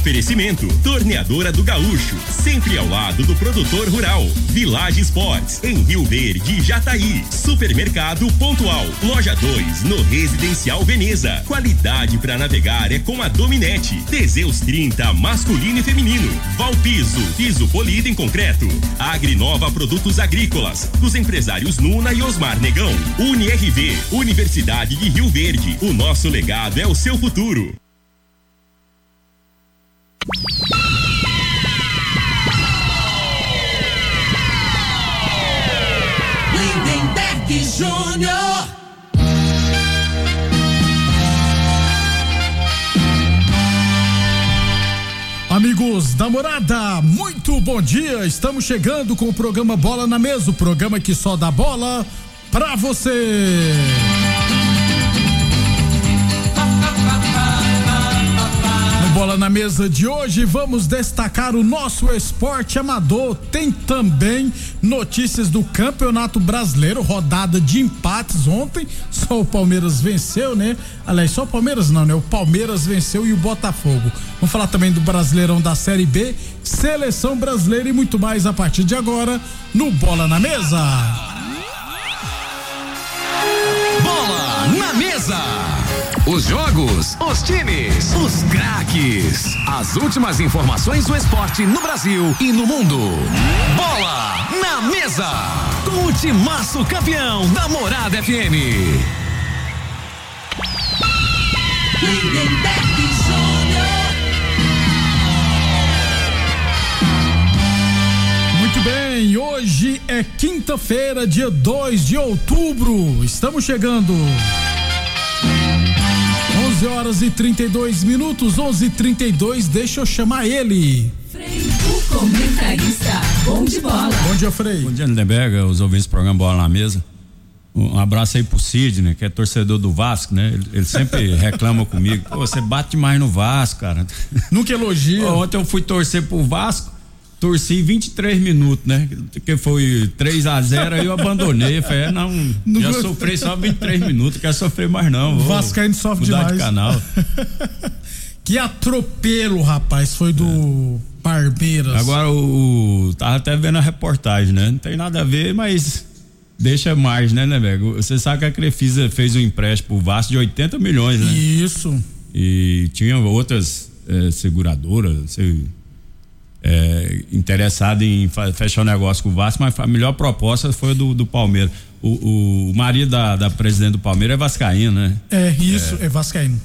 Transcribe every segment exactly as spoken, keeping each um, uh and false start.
Oferecimento, Torneadora do Gaúcho, sempre ao lado do produtor rural. Village Sports, em Rio Verde e Jataí. Supermercado Pontual, Loja dois, no Residencial Veneza. Qualidade para navegar é com a Dominete. Teseus trinta, masculino e feminino. Valpiso, piso polido em concreto. Agrinova Produtos Agrícolas, dos empresários Nuna e Osmar Negão. UniRV, Universidade de Rio Verde. O nosso legado é o seu futuro. Lindenberg Júnior. Amigos da Morada, muito bom dia. Estamos chegando com o programa Bola na Mesa, o programa que só dá bola pra você. Bola na Mesa de hoje, vamos destacar o nosso esporte amador. Tem também notícias do Campeonato Brasileiro, rodada de empates ontem. Só o Palmeiras venceu, né? Aliás, só o Palmeiras não, né? O Palmeiras venceu e o Botafogo. Vamos falar também do Brasileirão da Série B, Seleção Brasileira e muito mais a partir de agora no Bola na Mesa. Bola na Mesa. Os jogos, os times, os craques. As últimas informações do esporte no Brasil e no mundo. Bola na Mesa. Com o timaço campeão da Morada F M. Lindenberg Júnior. Muito bem, hoje é quinta-feira, dia dois de outubro. Estamos chegando. onze horas e trinta e dois minutos, onze e trinta e dois, deixa eu chamar ele. Frei, o comentarista, bom de bola. Bom dia, Frei. Bom dia, Lindenberg, os ouvintes do programa Bola na Mesa. Um abraço aí pro Sidney, que é torcedor do Vasco, né? Ele, ele sempre reclama comigo. Pô, você bate demais no Vasco, cara. Nunca elogia. Pô, ontem eu fui torcer pro Vasco, torci vinte e três minutos, né? Que foi três a zero, aí eu abandonei. Falei, é, não, não, já sofri só vinte e três minutos, não quero sofrer mais não. O Vascaíno sofre mudar demais. De canal. Que atropelo, rapaz, foi do é. Palmeiras. Agora o, o tava até vendo a reportagem, né? Não tem nada a ver, mas deixa mais, né, né, velho? Você sabe que a Crefisa fez um empréstimo pro Vasco de oitenta milhões, né? Isso. E tinha outras é, seguradoras, sei, É, interessado em fechar o negócio com o Vasco, mas a melhor proposta foi do, do Palmeiras. O, o marido da, da presidente do Palmeiras é vascaíno, né? É, isso, é, é vascaíno.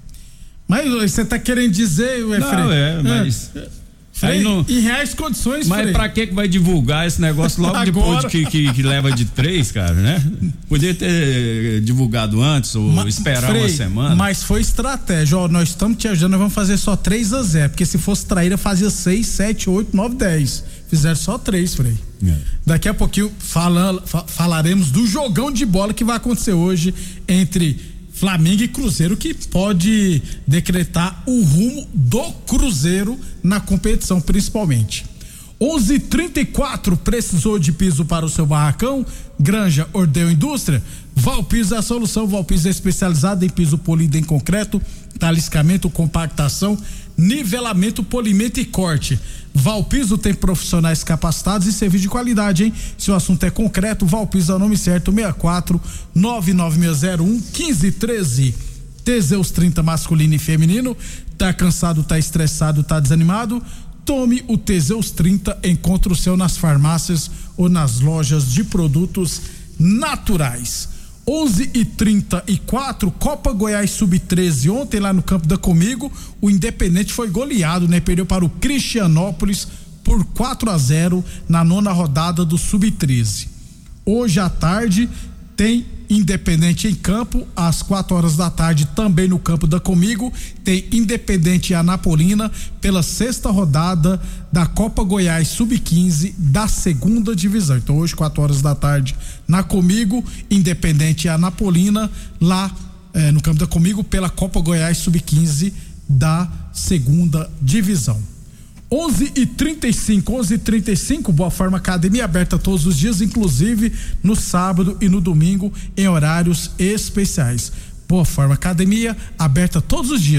Mas você tá querendo dizer, Frei? Não, é, mas... É. Frei, aí não, em reais condições, mas Frei. Pra que que vai divulgar esse negócio logo depois de que, que, que leva de três, cara, né? Podia ter divulgado antes ou Ma, esperar Frei, uma semana. Mas foi estratégia, ó, nós estamos te ajudando, nós vamos fazer só três a zero, porque se fosse traíra fazia seis, sete, oito, nove, dez. Fizeram só três, Frei. É. Daqui a pouquinho fala, fa, falaremos do jogão de bola que vai acontecer hoje entre Flamengo e Cruzeiro, que pode decretar o rumo do Cruzeiro na competição, principalmente. onze e trinta e quatro, precisou de piso para o seu barracão? Granja, Ordeu Indústria? Valpiso é a solução. Valpiso é especializada em piso polido em concreto, taliscamento, compactação, nivelamento, polimento e corte. Valpiso tem profissionais capacitados e serviço de qualidade, hein? Se o assunto é concreto, Valpiso é o nome certo, seis quatro nove nove seis zero um um cinco um três. Teseus trinta masculino e feminino. Tá cansado, tá estressado, tá desanimado? Tome o Teseus trinta, encontre o seu nas farmácias ou nas lojas de produtos naturais. onze e trinta e quatro, Copa Goiás sub treze, ontem lá no campo da Comigo, o Independente foi goleado, né? Perdeu para o Cristianópolis por quatro a zero na nona rodada do sub treze. Hoje à tarde tem Independente em campo, às quatro horas da tarde, também no campo da Comigo, tem Independente e Anapolina pela sexta rodada da Copa Goiás sub quinze da segunda divisão. Então hoje, quatro horas da tarde, na Comigo, Independente e Anapolina, lá eh, no campo da Comigo, pela Copa Goiás sub quinze da segunda divisão. onze e trinta e cinco, onze e trinta e cinco, Boa Forma Academia aberta todos os dias, inclusive no sábado e no domingo, em horários especiais. Boa Forma Academia aberta todos os dias,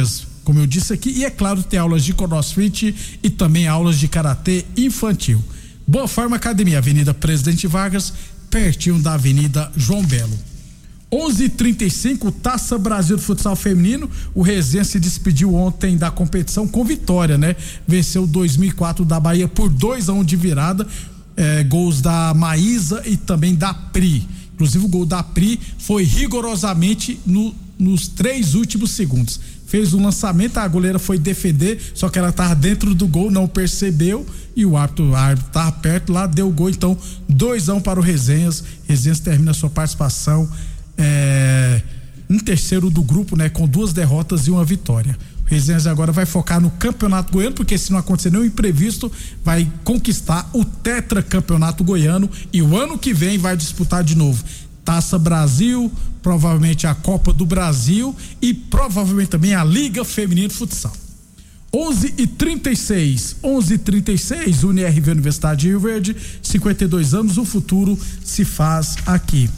como eu disse aqui, e é claro, tem aulas de crossfit e também aulas de karatê infantil. Boa Forma Academia, Avenida Presidente Vargas, pertinho da Avenida João Belo. onze e trinta e cinco, Taça Brasil de Futsal Feminino. O Resenha se despediu ontem da competição com vitória, né? Venceu dois mil e quatro da Bahia por dois a um de virada, é, gols da Maísa e também da Pri. Inclusive o gol da Pri foi rigorosamente no, nos três últimos segundos. Fez um lançamento, a goleira foi defender, só que ela estava dentro do gol, não percebeu, e o árbitro estava perto lá, deu o gol. Então dois a um para o Resenhas. Resenhas termina a sua participação É, um terceiro do grupo, né, com duas derrotas e uma vitória. O Resenhas agora vai focar no Campeonato Goiano, porque se não acontecer nenhum imprevisto, vai conquistar o tetracampeonato goiano e o ano que vem vai disputar de novo Taça Brasil, provavelmente a Copa do Brasil e provavelmente também a Liga Feminina de Futsal. onze e trinta e seis, onze e trinta e seis, U N R V Universidade de Rio Verde, cinquenta e dois anos, o futuro se faz aqui.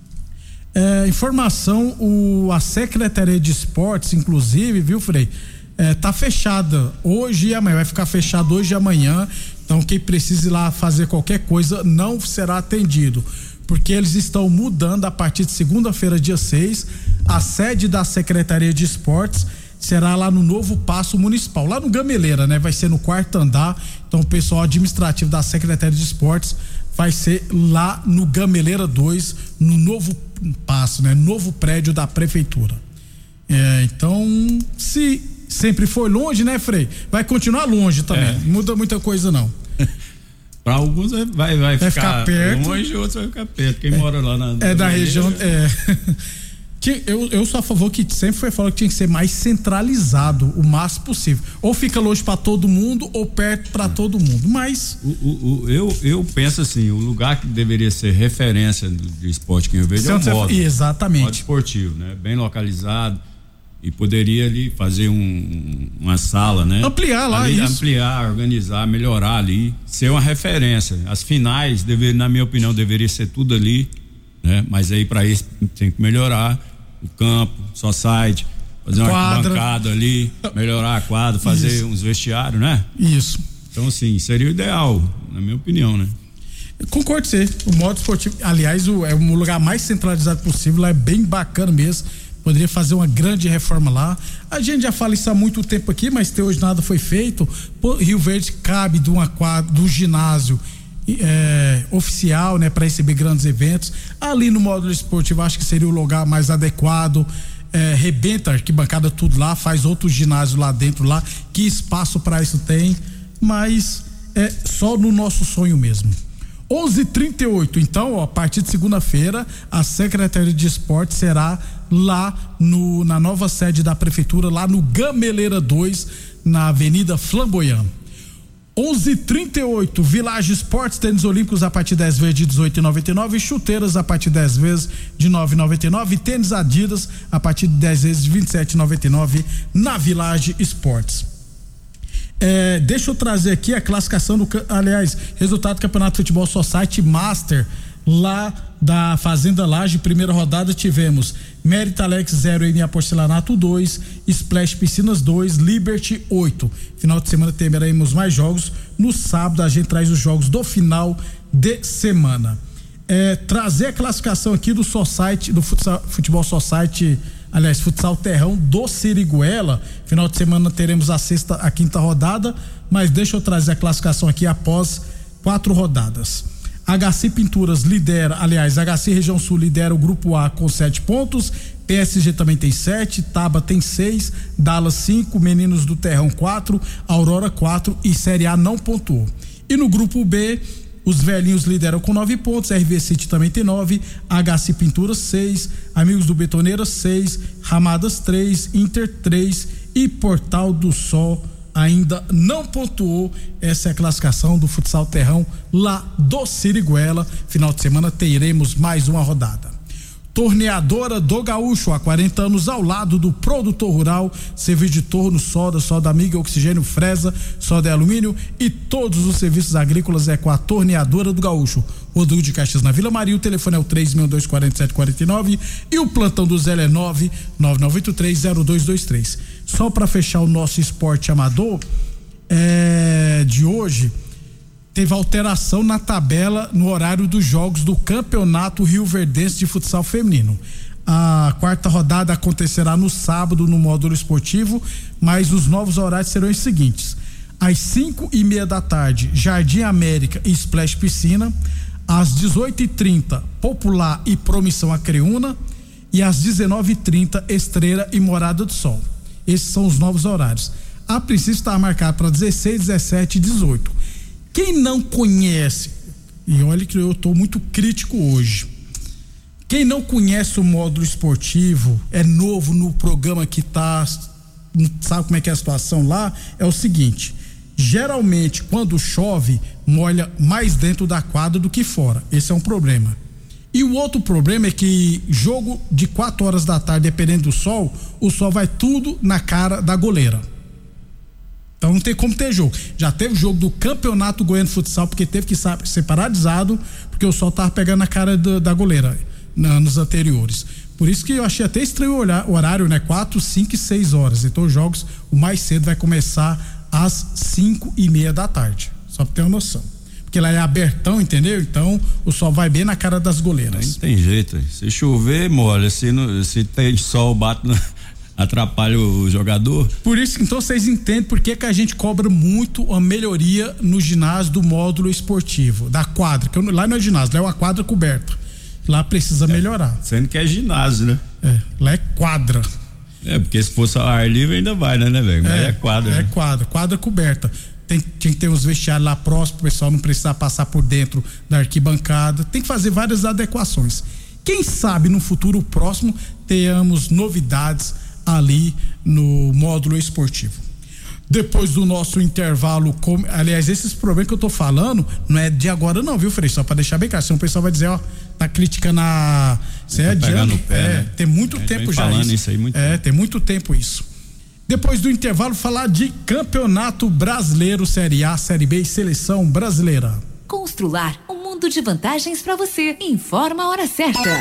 É, informação, o, a Secretaria de Esportes, inclusive, viu, Frei? É, tá fechada hoje e amanhã, vai ficar fechado hoje e amanhã. Então, quem precisa ir lá fazer qualquer coisa não será atendido, porque eles estão mudando a partir de segunda-feira, dia seis, a sede da Secretaria de Esportes será lá no novo Paço Municipal, lá no Gameleira, né? Vai ser no quarto andar. Então, o pessoal administrativo da Secretaria de Esportes vai ser lá no Gameleira dois, no novo Paço, né? Novo prédio da prefeitura. É, então, se sempre foi longe, né, Frei? Vai continuar longe também. É. Não muda muita coisa, não. Para alguns vai, vai, vai ficar, ficar perto. longe, outros vai ficar perto. Quem é, mora lá na. É da região. É. Eu, eu sou a favor que sempre foi falado que tinha que ser mais centralizado o máximo possível. Ou fica longe para todo mundo ou perto para todo mundo. Mas. O, o, o, eu, eu penso assim: o lugar que deveria ser referência de esporte que eu vejo é o modo. Exatamente. Modo esportivo, né? Bem localizado. E poderia ali fazer um, uma sala, né? Ampliar lá, ali, isso. Ampliar, organizar, melhorar ali. Ser uma referência. As finais, dever, na minha opinião, deveria ser tudo ali, né? Mas aí para isso tem que melhorar o campo, só site, fazer uma quadra. bancada ali, melhorar a quadra, fazer isso. Uns vestiários, né? Isso. Então, assim, seria o ideal, na minha opinião, né? Eu concordo com você. O modo esportivo, aliás, o, é o lugar mais centralizado possível, lá é bem bacana mesmo. Poderia fazer uma grande reforma lá. A gente já fala isso há muito tempo aqui, mas até hoje nada foi feito. Pô, Rio Verde cabe de uma quadra, do ginásio é, oficial, né, para receber grandes eventos. Ali no módulo esportivo acho que seria o lugar mais adequado. É, rebenta a arquibancada tudo lá, faz outro ginásio lá dentro lá. Que espaço para isso tem? Mas é só no nosso sonho mesmo. onze e trinta e oito, então, ó, a partir de segunda-feira, a Secretaria de Esportes será lá no, na nova sede da prefeitura, lá no Gameleira dois, na Avenida Flamboyant. onze e trinta e oito, Village Esportes, tênis olímpicos a partir de dez vezes de dezoito reais e noventa e nove centavos, chuteiras a partir de dez vezes de nove reais e noventa e nove centavos, tênis Adidas a partir de dez vezes de vinte e sete reais e noventa e nove centavos na Village Esportes. É, deixa eu trazer aqui a classificação do, aliás, resultado do Campeonato de Futebol Society Master lá da Fazenda Laje. Primeira rodada tivemos Mérita Alex zero, M A Porcelanato dois, Splash Piscinas dois, Liberty oito. Final de semana teremos mais jogos. No sábado a gente traz os jogos do final de semana. É, trazer a classificação aqui do Society, do futsal, Futebol Society, aliás, Futsal Terrão do Siriguela. Final de semana teremos a sexta, a quinta rodada, mas deixa eu trazer a classificação aqui após quatro rodadas. H C Pinturas lidera, aliás, H C Região Sul lidera o grupo A com sete pontos, P S G também tem sete, Taba tem seis, Dallas cinco, Meninos do Terrão quatro, Aurora quatro e Série A não pontuou. E no grupo B, os velhinhos lideram com nove pontos, R V City também tem nove, H C Pinturas seis, Amigos do Betoneira seis, Ramadas três, Inter três e Portal do Sol ainda não pontuou. Essa é a classificação do Futsal Terrão lá do Siriguela. Final de semana teremos mais uma rodada. Torneadora do Gaúcho, há quarenta anos ao lado do produtor rural, serviço de torno, soda, soda amiga, oxigênio, fresa, soda e alumínio e todos os serviços agrícolas é com a Torneadora do Gaúcho. Rodrigo de Caxias na Vila Maria, o telefone é o três seis dois, quatro sete quatro nove e o plantão do Zé é nove nove nove oito três zero dois dois três. Só para fechar o nosso esporte amador é, de hoje, teve alteração na tabela no horário dos jogos do Campeonato Rioverdense de Futsal Feminino. A quarta rodada acontecerá no sábado no módulo esportivo, mas os novos horários serão os seguintes: às cinco e meia da tarde, Jardim América e Splash Piscina; às dezoito e trinta, Popular e Promissão Acreúna; e às dezenove e trinta, Estrela e Morada do Sol. Esses são os novos horários. A princípio está marcado para dezesseis, dezessete e dezoito. Quem não conhece, e olha que eu estou muito crítico hoje, quem não conhece o módulo esportivo, é novo no programa que tá, não sabe como é que é a situação lá, é o seguinte: geralmente quando chove, molha mais dentro da quadra do que fora. Esse é um problema. E o outro problema é que jogo de quatro horas da tarde, dependendo do sol, o sol vai tudo na cara da goleira. Então não tem como ter jogo. Já teve jogo do Campeonato Goiano de Futsal, porque teve que ser paralisado, porque o sol tava pegando na cara da, da goleira na, nos anteriores. Por isso que eu achei até estranho o horário, né? quatro, cinco e seis horas. Então os jogos, o mais cedo vai começar às cinco e meia da tarde. Só pra ter uma noção. Porque lá é abertão, entendeu? Então o sol vai bem na cara das goleiras. Não tem jeito. Se chover, molha. Se, não, se tem sol, bate no, atrapalha o jogador. Por isso que então vocês entendem por que que a gente cobra muito a melhoria no ginásio do módulo esportivo, da quadra. Que eu, lá não é ginásio, lá é uma quadra coberta. Lá precisa é, melhorar. Sendo que é ginásio, né? É, lá é quadra. É, porque se fosse ao ar livre ainda vai, né, né, velho? Mas é, é quadra. É né? quadra, quadra coberta. Tem, tem que ter uns vestiários lá próximo, o pessoal não precisar passar por dentro da arquibancada. Tem que fazer várias adequações. Quem sabe no futuro próximo tenhamos novidades ali no módulo esportivo. Depois do nosso intervalo, com, aliás, esses problemas que eu tô falando não é de agora não, viu, Frei? Só pra deixar bem claro, senão o pessoal vai dizer, ó, tá criticando a... Você é adiante, pé, é, né? tem muito tempo já isso. isso aí muito é, tempo. tem muito tempo isso. Depois do intervalo, falar de Campeonato Brasileiro, Série A, Série B e Seleção Brasileira. Constrular um mundo de vantagens para você. Informa a hora certa.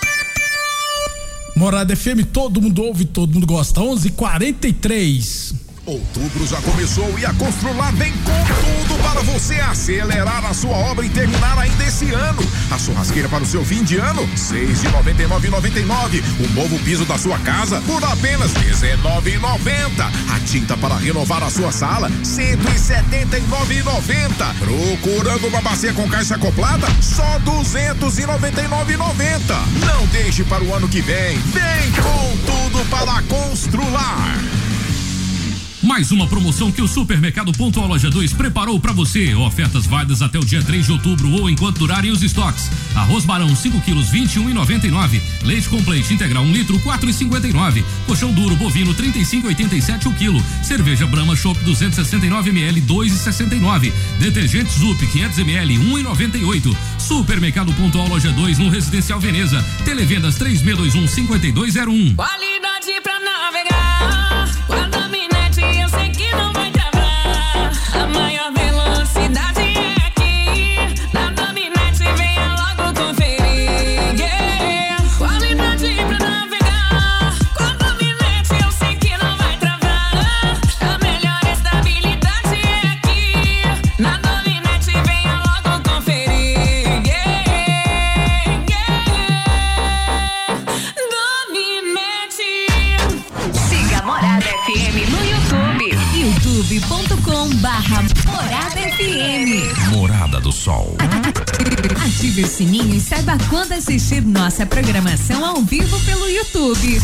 Morada F M, todo mundo ouve, todo mundo gosta. onze e quarenta e três. Outubro já começou e a Constrular vem com tudo para você acelerar a sua obra e terminar ainda esse ano. A churrasqueira para o seu fim de ano, seis de noventa e nove e noventa e nove. O novo piso da sua casa por apenas dezenove e noventa. A tinta para renovar a sua sala, cento e setenta e nove e noventa. Procurando uma bacia com caixa acoplada, só duzentos e noventa e nove e noventa. Não deixe para o ano que vem. Vem com tudo para a Constrular. Mais uma promoção que o Supermercado Pontual Loja dois preparou para você. Ofertas válidas até o dia três de outubro ou enquanto durarem os estoques. Arroz Barão cinco quilos, vinte e um e noventa e nove. Leite Complete integral um litro, quatro e cinquenta e nove. Colchão duro bovino trinta e cinco e oitenta e sete o quilo. Cerveja Brahma Chopp duzentos e sessenta e nove mililitros, dois e sessenta e nove. Detergente Zup quinhentos mililitros, um e noventa e oito. Supermercado Pontual Loja dois no Residencial Veneza. Televendas três seis dois um, cinco dois zero um. Qualidade pra navegar. Guarda-me eu sei que não vai travar. A maior velocidade é aqui. Na Dominete venha logo conferir. Yeah. Qualidade pra navegar. Com a Dominete eu sei que não vai travar. A melhor estabilidade é aqui. Na Dominete venha logo conferir. Yeah. Yeah. Dominete. Siga Morada F M no YouTube. youtube ponto com barra Morada F M. Morada do Sol. Ative o sininho e saiba quando assistir nossa programação ao vivo pelo YouTube.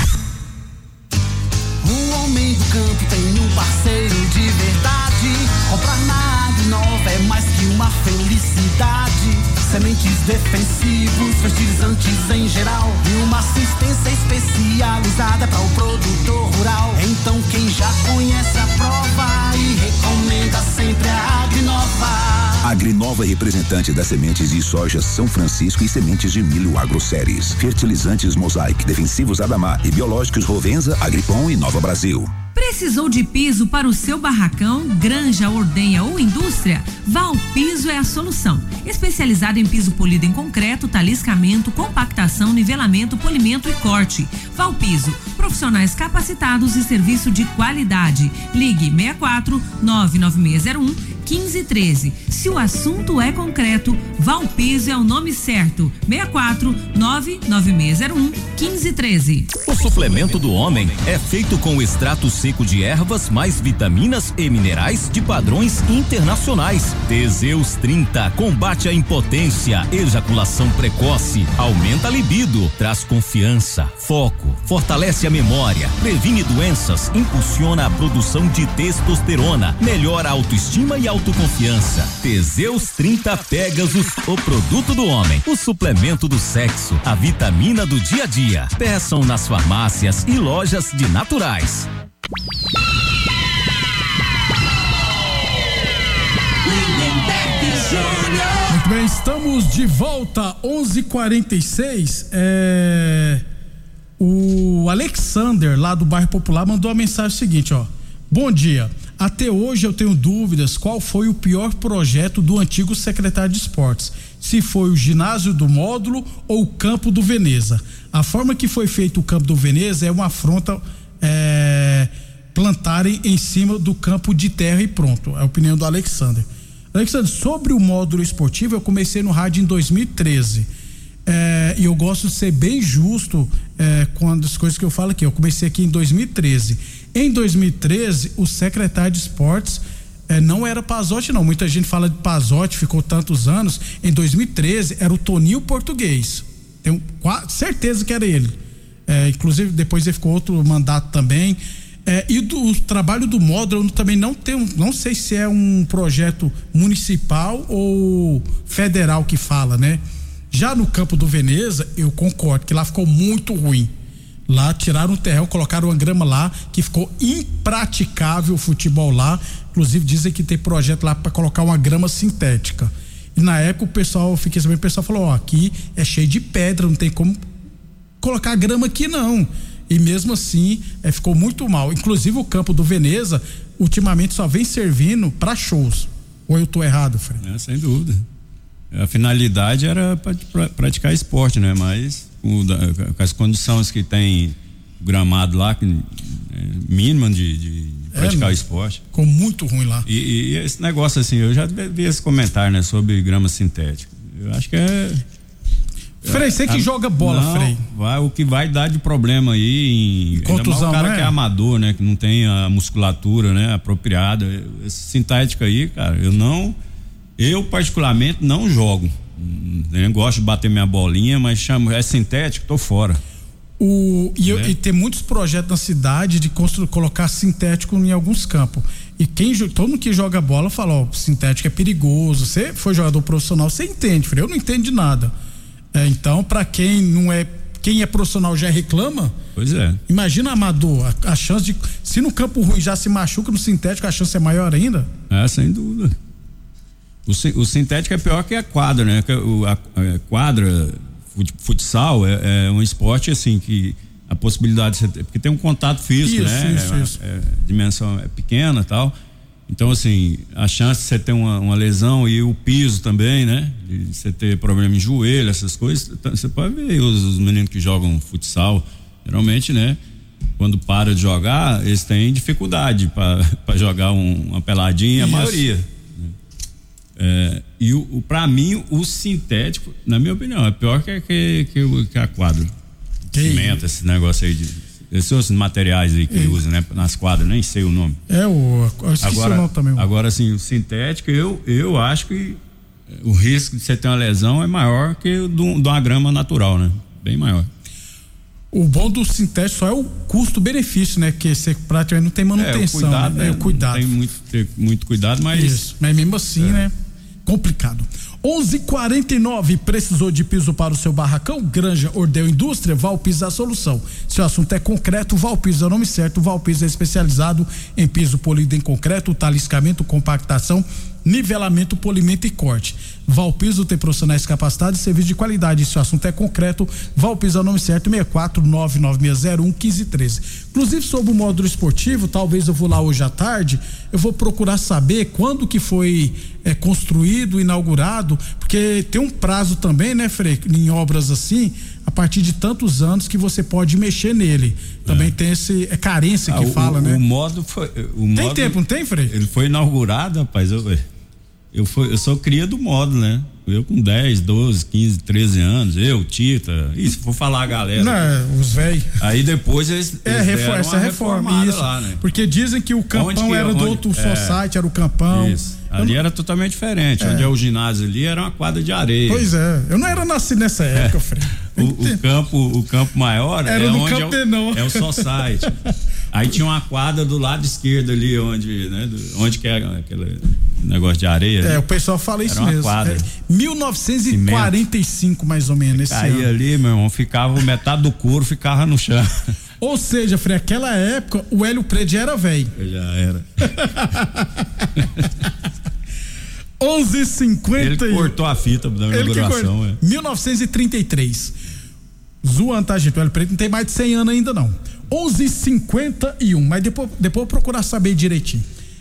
O homem do campo tem um parceiro de verdade. Comprar na Agrinova é mais que uma felicidade. Sementes defensivos, fertilizantes em geral e uma assistência especializada para o produtor rural. Então quem já conhece a prova e recomenda sempre a Agrinova. Agrinova é representante das sementes de soja São Francisco e sementes de milho AgroSéries. Fertilizantes Mosaic, defensivos Adamar e biológicos Rovenza, Agripom e Nova Brasil. Precisou de piso para o seu barracão, granja, ordenha ou indústria? Valpiso é a solução. Especializado em piso polido em concreto, taliscamento, compactação, nivelamento, polimento e corte. Valpiso, profissionais capacitados e serviço de qualidade. Ligue seis quatro nove nove seis zero um um cinco um três. Se o assunto é concreto, Valpiso é o nome certo. seis quatro nove nove seis zero um um cinco um três. O suplemento do homem é feito com extrato seco de ervas mais vitaminas e minerais de padrões internacionais. Teseus trinta combate a impotência, ejaculação precoce, aumenta a libido, traz confiança, foco, fortalece a memória, previne doenças, impulsiona a produção de testosterona, melhora a autoestima e autoconfiança. Teseus trinta Pegasus, o produto do homem, o suplemento do sexo, a vitamina do dia a dia. Peçam nas farmácias e lojas de naturais. Muito bem, estamos de volta, onze e quarenta e seis. É... O Alexander, lá do bairro Popular, mandou a mensagem seguinte, ó. Bom dia, até hoje eu tenho dúvidas qual foi o pior projeto do antigo secretário de esportes, se foi o ginásio do Módulo ou o campo do Veneza. A forma que foi feito o campo do Veneza é uma afronta é, plantarem em cima do campo de terra e pronto, é a opinião do Alexander. Alexander, sobre o módulo esportivo, eu comecei no rádio em dois mil e treze. É, e eu gosto de ser bem justo é, com as coisas que eu falo aqui. Eu comecei aqui em dois mil e treze. Em dois mil e treze, o secretário de esportes é, não era Pazotti, não. Muita gente fala de Pazotti, ficou tantos anos. Em dois mil e treze era o Toninho Português. Tenho quase certeza que era ele. É, inclusive, depois ele ficou outro mandato também. É, e do o trabalho do módulo eu também não tenho, não sei se é um projeto municipal ou federal que fala, né? Já no campo do Veneza, eu concordo que lá ficou muito ruim. Lá tiraram o terreno, colocaram uma grama lá que ficou impraticável o futebol lá. Inclusive dizem que tem projeto lá para colocar uma grama sintética. E na época o pessoal, eu fiquei sabendo, o pessoal falou, ó, aqui é cheio de pedra, não tem como colocar grama aqui não. E mesmo assim, é, ficou muito mal. Inclusive o campo do Veneza, ultimamente só vem servindo para shows. Ou eu tô errado, Fred? É, sem dúvida. A finalidade era pra praticar esporte, né? Mas com, com as condições que tem gramado lá, que, é, mínima de, de praticar é, esporte. Ficou muito ruim lá. E, e esse negócio assim, eu já vi esse comentário, né? Sobre grama sintética. Eu acho que é... Frei, você que a, joga bola, não, Frei. Vai, o que vai dar de problema aí em contusão, o cara né? que é amador, né? Que não tem a musculatura, né? Apropriada. Esse sintético aí, cara, eu não, eu particularmente não jogo. Eu gosto de bater minha bolinha, mas chamo, é sintético, tô fora. O, e, eu, e tem muitos projetos na cidade de construir, colocar sintético em alguns campos. E quem, todo mundo que joga bola fala, ó, sintético é perigoso. Você foi jogador profissional, você entende, Frei, eu não entendo de nada. É, então, para quem não é, quem é profissional já reclama. Pois é. Imagina, amador, a, a chance de, se no campo ruim já se machuca, no sintético a chance é maior ainda? É, sem dúvida. O, o sintético é pior que a quadra, né? O, a, a quadra, futsal é, é um esporte assim que a possibilidade de você ter, porque tem um contato físico, isso, né? Isso, é, isso. É, a dimensão é pequena e tal. Então, assim, a chance de você ter uma, uma lesão e o piso também, né? De você ter problema em joelho, essas coisas, você pode ver os, os meninos que jogam futsal, geralmente, né? Quando para de jogar, eles têm dificuldade para jogar um, uma peladinha, a maioria. Né? É, e o, o, pra mim, o sintético, na minha opinião, é pior que, que, que, que a quadra. Cimento, esse negócio aí de. Esses materiais aí que é. usam, né? Nas quadras, nem sei o nome. É, o, eu esqueci agora, o nome também. Agora, assim, o sintético, eu, eu acho que o risco de você ter uma lesão é maior que o de uma grama natural, né? Bem maior. O bom do sintético só é o custo-benefício, né? Que você praticamente não tem manutenção. É, o cuidado, né? É, o cuidado. Tem muito, ter muito cuidado, mas... Isso, mas mesmo assim, é. né? Complicado. onze e quarenta e nove, precisou de piso para o seu barracão? Granja, Ordeu Indústria, Valpiso é a solução. Se o assunto é concreto, Valpiso é o nome certo. Valpiso é especializado em piso polido em concreto, taliscamento, compactação, nivelamento, polimento e corte. Valpiso tem profissionais capacitados e serviço de qualidade. Se o assunto é concreto, Valpiso é o nome certo, seis quatro nove nove seis zero um um cinco um três. Inclusive, sobre o módulo esportivo, talvez eu vou lá hoje à tarde, eu vou procurar saber quando que foi é, construído, inaugurado, porque tem um prazo também, né, Frei, em obras assim, a partir de tantos anos que você pode mexer nele. Também é. tem esse, é carência ah, que o, fala, o, né? O módulo foi... O tem módulo, tempo, não tem, Frei? Ele foi inaugurado, rapaz, eu... Eu, fui, eu sou cria do módulo, né? Eu com dez, doze, quinze, treze anos, eu, Tita, isso, vou falar a galera. Não, os velhos. Aí depois eles. É, eles reforma, essa reforma, isso. Lá, né? Porque dizem que o campão que, era onde, do outro é, society, era o campão. Isso. Ali não... era totalmente diferente. É. Onde é o ginásio ali era uma quadra de areia. Pois é, eu não era nascido nessa época, é. Fred. O, o, campo, o campo maior era é no onde campo é, não. o, é o society. Aí tinha uma quadra do lado esquerdo ali, onde, né, do, onde que é aquele negócio de areia. É, ali. O pessoal fala isso era mesmo. Quadra. É, mil novecentos e quarenta e cinco, Cimento. Mais ou menos, esse Caía ano. ali, meu irmão, ficava metade do couro ficava no chão. Ou seja, Frei, aquela época o Hélio Preto já era velho. Já era. onze e cinquenta. Ele cortou a fita da inauguração. É. mil novecentos e trinta e três. Zoando, tá, gente? O Hélio Preto não tem mais de cem anos ainda, não. onze e cinquenta e um. Mas depois, depois eu vou procurar saber direitinho.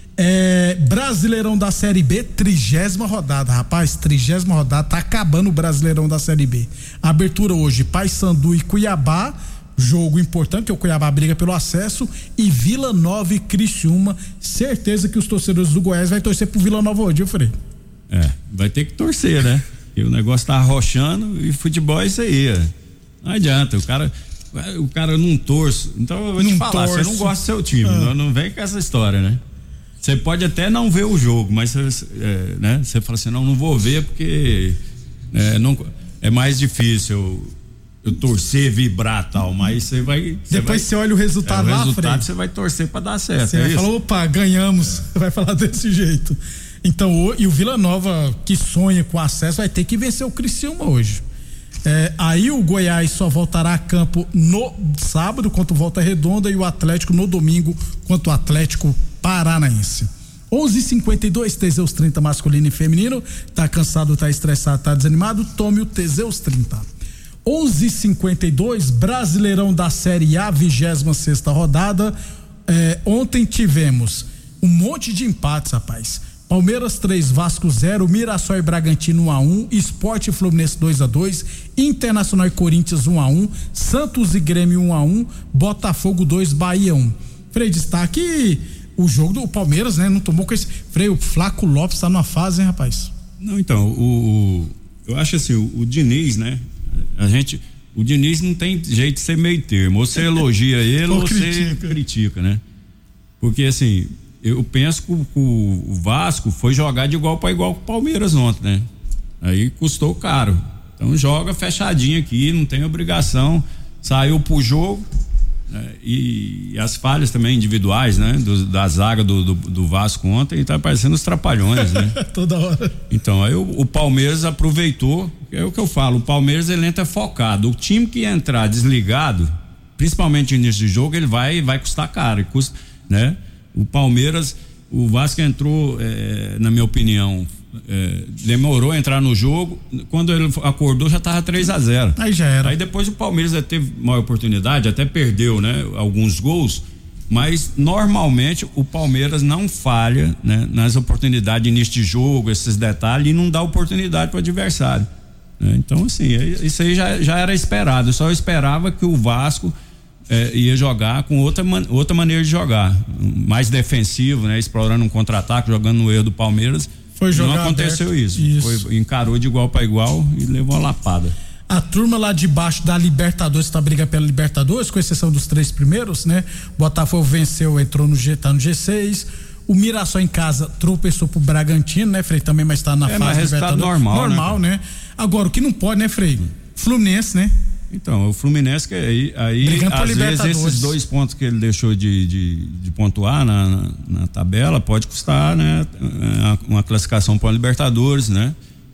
É, Brasileirão da Série B, trigésima rodada, rapaz, trigésima rodada, tá acabando o Brasileirão da Série B. Abertura hoje, Paysandu e Cuiabá, jogo importante, que o Cuiabá briga pelo acesso, e Vila Nova e Criciúma. Certeza que os torcedores do Goiás vai torcer pro Vila Nova hoje, eu falei. É, vai ter que torcer, né? Porque o negócio tá arrochando e futebol é isso aí. É. Não adianta, o cara, o cara não torce. Então eu vou não te falar, torce. Você não gosta do seu time, ah. não, não vem com essa história, né? Você pode até não ver o jogo, mas você, é, né? Você fala assim, não, não vou ver porque é, não, é mais difícil eu, eu torcer, vibrar e tal, mas você vai... Você Depois vai, você olha o resultado é, lá, o resultado Frei. você vai torcer pra dar certo. Você é vai isso? falar, opa, ganhamos, é. Vai falar desse jeito. Então, o, e o Vila Nova, que sonha com acesso, vai ter que vencer o Criciúma hoje. É, aí o Goiás só voltará a campo no sábado contra o Volta Redonda e o Atlético no domingo contra o Atlético Paranaense. onze e cinquenta e dois, Teseus trinta masculino e feminino. Tá cansado, tá estressado, tá desanimado? Tome o Teseus trinta. onze e cinquenta e dois, Brasileirão da Série A, vigésima sexta rodada. É, ontem tivemos um monte de empates, rapaz. Palmeiras três, Vasco zero, Mirassol e Bragantino um a um, Sport e Fluminense dois a dois, Internacional e Corinthians um a um, Santos e Grêmio um a um, Botafogo dois, Bahia um. Frei, destaque o jogo do Palmeiras, né? Não tomou com esse. Frei, o Flaco Lopes tá numa fase, hein, rapaz? Não, então, o, o eu acho assim, o, o Diniz, né? A gente, o Diniz não tem jeito de ser meio termo, ou você elogia ele ou você critica. critica, né? Porque assim, eu penso que o, o Vasco foi jogar de igual para igual com o Palmeiras ontem, né? Aí custou caro. Então joga fechadinho aqui, não tem obrigação. Saiu pro jogo, né? e, e as falhas também individuais, né? Do, da zaga do, do, do Vasco ontem, tá parecendo os trapalhões, né? Toda hora. Então aí o, o Palmeiras aproveitou, é o que eu falo, o Palmeiras ele entra focado. O time que entrar desligado, principalmente no início do jogo, ele vai, vai custar caro, custa, né? O Palmeiras, o Vasco entrou, é, na minha opinião, é, demorou a entrar no jogo. Quando ele acordou, já estava três a zero. Aí já era. Aí depois o Palmeiras teve uma oportunidade, até perdeu, né? Alguns gols, mas normalmente o Palmeiras não falha, né? Nas oportunidades de início de jogo, esses detalhes, e não dá oportunidade para o adversário. Né? Então, assim, isso aí já, já era esperado. Eu só esperava que o Vasco É, ia jogar com outra, man, outra maneira de jogar, mais defensivo, né? Explorando um contra-ataque, jogando no erro do Palmeiras. Foi jogar não aconteceu aberto. isso, isso. Foi, encarou de igual para igual e levou uma lapada. A turma lá de baixo da Libertadores tá brigando pela Libertadores, com exceção dos três primeiros, né? Botafogo venceu, entrou no G, tá no G seis. O Mirassol em casa tropeçou pro Bragantino, né, Frei? Também, mas tá na é, fase resultado normal, normal, né? né? Agora, o que não pode, né, Frei? Fluminense, né? Então, o Fluminense que aí, aí às vezes esses dois pontos que ele deixou de, de, de pontuar na, na, na tabela pode custar, né, uma classificação para a Libertadores, né?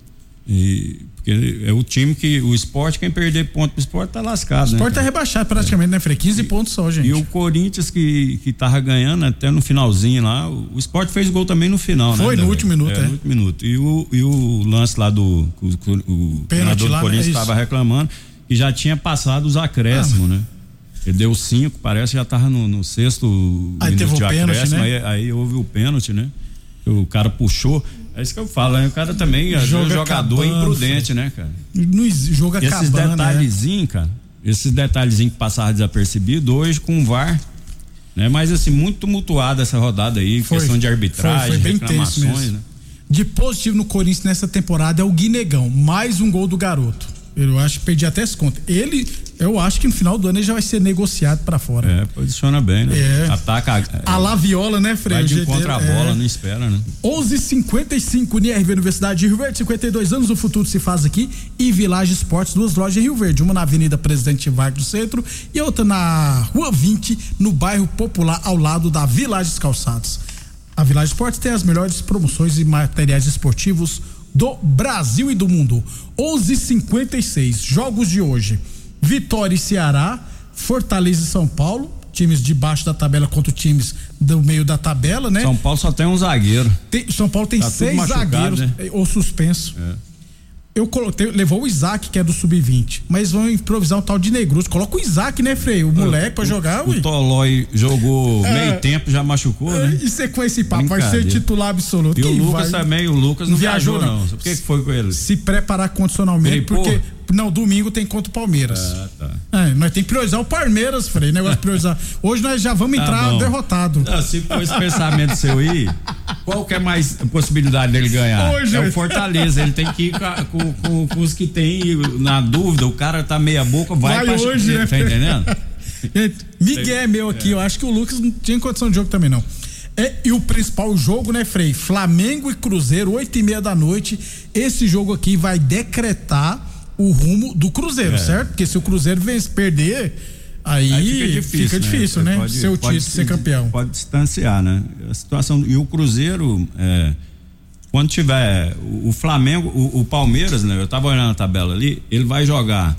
E, porque é o time que, o Sport, quem perder ponto pro Sport tá lascado, o né? O Sport tá rebaixado praticamente, é. né, Frei? quinze e, pontos só, gente. E o Corinthians que, que tava ganhando até no finalzinho lá, o, o Sport fez gol também no final, Foi, né? no último minuto, é. é. No último minuto. E o, e o lance lá do, o, o treinador do Corinthians é tava reclamando que já tinha passado os acréscimos, ah, né? Ele deu cinco, parece que já tava no, no sexto aí minuto teve de o acréscimo, pênalti, né? aí, aí houve o pênalti, né? O cara puxou. É isso que eu falo, né? O cara também, o jogador acabando, é imprudente, filho. Né, cara? No jogo acabando, esses detalhezinhos, né? cara, esses detalhezinhos que passaram desapercebidos, hoje com o V A R, né? Mas assim, muito tumultuada essa rodada aí, foi, questão de arbitragem, foi, foi bem reclamações, né? De positivo no Corinthians nessa temporada é o Guinegão, mais um gol do garoto. Eu acho que perdi até esse conto. Ele, eu acho que no final do ano ele já vai ser negociado pra fora. É, posiciona bem, né? É. Ataca. É, a la Viola, né, Frei? Vai de contra a bola, é. Não espera, né? onze e cinquenta e cinco, N R V Universidade de Rio Verde, cinquenta e dois anos, o futuro se faz aqui. E Village Esportes, duas lojas em Rio Verde, uma na Avenida Presidente Vargas do Centro e outra na Rua vinte, no bairro Popular, ao lado da Village Calçados. A Village Esportes tem as melhores promoções e materiais esportivos do Brasil e do mundo. onze e cinquenta e seis, jogos de hoje: Vitória e Ceará, Fortaleza e São Paulo, times de baixo da tabela contra times do meio da tabela, né? São Paulo só tem um zagueiro. Tem, São Paulo tem tá seis zagueiros, né? Ou suspenso. É. Eu coloquei, levou o Isaac, que é do sub vinte, mas vão improvisar um tal de Negruz. Coloca o Isaac, né, Frei? O moleque é, pra jogar. O, o Tolói jogou é, meio tempo, já machucou, é, né? E você com esse papo, vai ser titular absoluto. E Quem o Lucas vai... também, o Lucas não, não viajou, viajou, não. não. Por que, que foi com ele? Se preparar condicionalmente, Gripou? porque não, domingo tem contra o Palmeiras. Ah, tá. É, nós tem que priorizar o Palmeiras, Frei, negócio de priorizar. Hoje nós já vamos tá entrar bom. derrotado. Não, se for esse pensamento seu aí, qual que é mais possibilidade dele ganhar? Hoje, é o Fortaleza, ele tem que ir com, com, com, com os que tem na dúvida, o cara tá meia boca, vai, vai pra hoje, né? Tá entendendo? Miguel é meu aqui, é. eu acho que o Lucas não tinha condição de jogo também não. É, e o principal jogo, né, Frei? Flamengo e Cruzeiro, oito e meia da noite. Esse jogo aqui vai decretar o rumo do Cruzeiro, é. certo? Porque se o Cruzeiro vence, perder, aí, aí fica difícil, fica difícil né? né? Pode, Seu título ser campeão. Pode distanciar, né? A situação, e o Cruzeiro, é, quando tiver o, o Flamengo, o, o Palmeiras, né? Eu tava olhando a tabela ali, ele vai jogar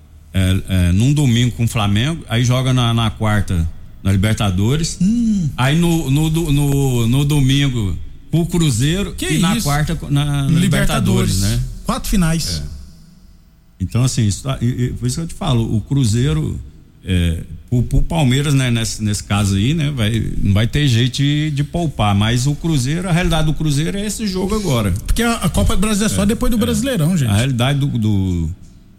é, é, num domingo com o Flamengo, aí joga na, na quarta na Libertadores, hum. aí no, no, no, no domingo o Cruzeiro que e isso? na quarta na, na Libertadores, Libertadores, né? Quatro finais. É. Então, assim, isso, por isso que eu te falo, o Cruzeiro, é, o, o Palmeiras, né, nesse, nesse caso aí, né, vai, não vai ter jeito de, de poupar, mas o Cruzeiro, a realidade do Cruzeiro é esse jogo agora. Porque a, a Copa do Brasil é só é, depois do é, Brasileirão, gente. A realidade do, do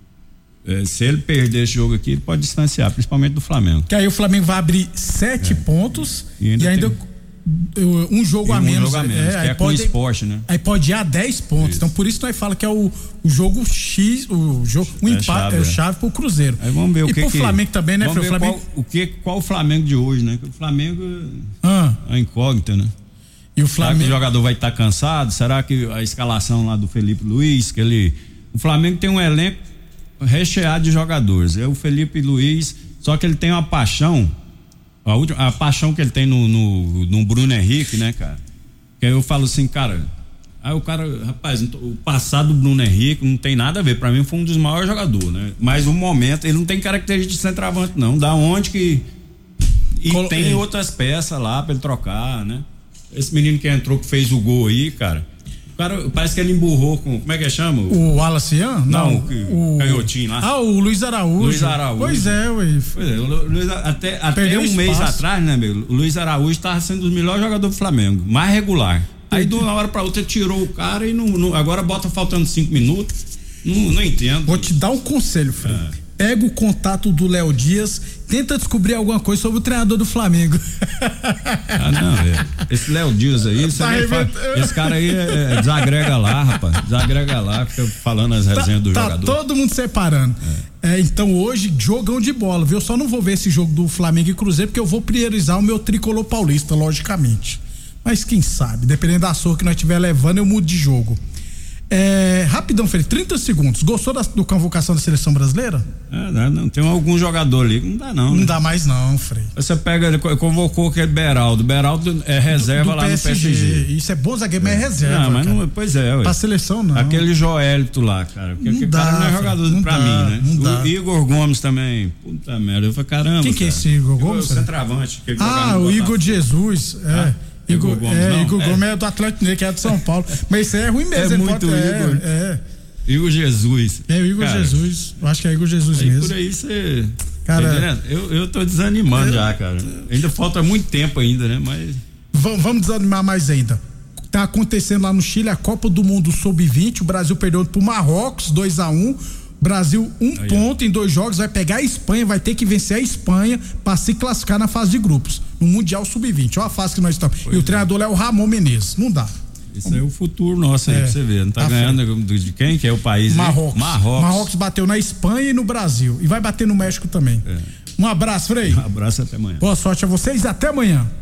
é, se ele perder esse jogo aqui, ele pode distanciar, principalmente do Flamengo. Que aí o Flamengo vai abrir sete é. pontos e ainda, e ainda tem... um jogo, a, um menos, jogo a menos, é, aí é pode, com esporte, né? Aí pode ir a dez pontos. Isso. Então por isso nós fala que é o, o jogo X, o jogo, o é empate, chave, é o chave pro Cruzeiro. Aí vamos ver o e que pro que, Flamengo também, né? Vamos ver Flamengo... qual, o que, qual o Flamengo de hoje, né? O Flamengo ah. é incógnita, né? E o Flamengo... Será que o jogador vai estar tá cansado? Será que a escalação lá do Felipe Luiz, que ele, o Flamengo tem um elenco recheado de jogadores. É o Felipe Luiz, só que ele tem uma paixão. A, última, a paixão que ele tem no, no, no Bruno Henrique, né, cara? Que aí eu falo assim, cara. Aí o cara, rapaz, o passado do Bruno Henrique não tem nada a ver. Pra mim foi um dos maiores jogadores, né? Mas no momento, ele não tem característica de centroavante, não. Da onde que. E Col- tem é. outras peças lá pra ele trocar, né? Esse menino que entrou, que fez o gol aí, cara. O cara, parece que ele emburrou com. Como é que chama? O Wallace Ian? Não, não o, o canhotinho lá. Ah, o Luiz Araújo. Luiz Araújo. Pois é, ué. Pois é, o Luiz, até, até um espaço. mês atrás, né, meu? O Luiz Araújo estava sendo um dos melhores jogadores do Flamengo, mais regular. Aí de uma hora pra outra tirou o cara e não, não, agora bota faltando cinco minutos. Não, não entendo. Vou te dar um conselho, Fred. É. Pega o contato do Léo Dias, tenta descobrir alguma coisa sobre o treinador do Flamengo. Ah, não, é. Esse Léo Dias aí, tá fala, esse cara aí é, desagrega lá, rapaz. Desagrega lá, fica falando as resenhas tá, do tá jogador. Tá todo mundo separando. É. É, então hoje, jogão de bola, viu? Eu só não vou ver esse jogo do Flamengo e Cruzeiro, porque eu vou priorizar o meu tricolor paulista, logicamente. Mas quem sabe, dependendo da sorte que nós estiver levando, eu mudo de jogo. É, rapidão, Felipe, trinta segundos. Gostou da do convocação da seleção brasileira? É, não, não, tem algum jogador ali que não dá não. Não né? dá mais não, Frei. Você pega, ele convocou aquele Beraldo. Beraldo é reserva do, do lá P S G. no P S G. Isso é bom zagueiro, mas é reserva. Não, mas não, pois é. Ué. Pra seleção não. Aquele Joelito lá, cara. Porque aquele cara não é jogador não pra dá, mim, né? Não dá. O Igor Gomes também. Puta merda. Eu falei, caramba. Quem que é esse Igor Gomes? O centroavante. Ah, o Igor Jesus. É. Ah, Igor, Igor Gomes, é, não, Igor é. Gomes é do Atlético Mineiro, que é do São Paulo. Mas isso aí é ruim mesmo. É muito pode, Igor. É, é. Igor Jesus. É o Igor cara, Jesus. Eu acho que é Igor Jesus aí mesmo. Por aí você. Cara, tá eu, eu tô desanimando é, já, cara. Ainda falta muito tempo ainda, né? Mas. Vamos, vamos desanimar mais ainda. Tá acontecendo lá no Chile a Copa do Mundo sub vinte. O Brasil perdeu pro Marrocos dois a um. Brasil um aí, ponto é. em dois jogos, vai pegar a Espanha, vai ter que vencer a Espanha para se classificar na fase de grupos, no Mundial sub vinte. Olha a fase que nós estamos. Pois e o treinador é o Ramon Menezes. Não dá. Isso é o futuro nosso aí, é, pra você ver. Não tá, tá ganhando de quem? Que é o país? Marrocos. Marrocos. Marrocos bateu na Espanha e no Brasil. E vai bater no México também. É. Um abraço, Frei. Um abraço, até amanhã. Boa sorte a vocês e até amanhã.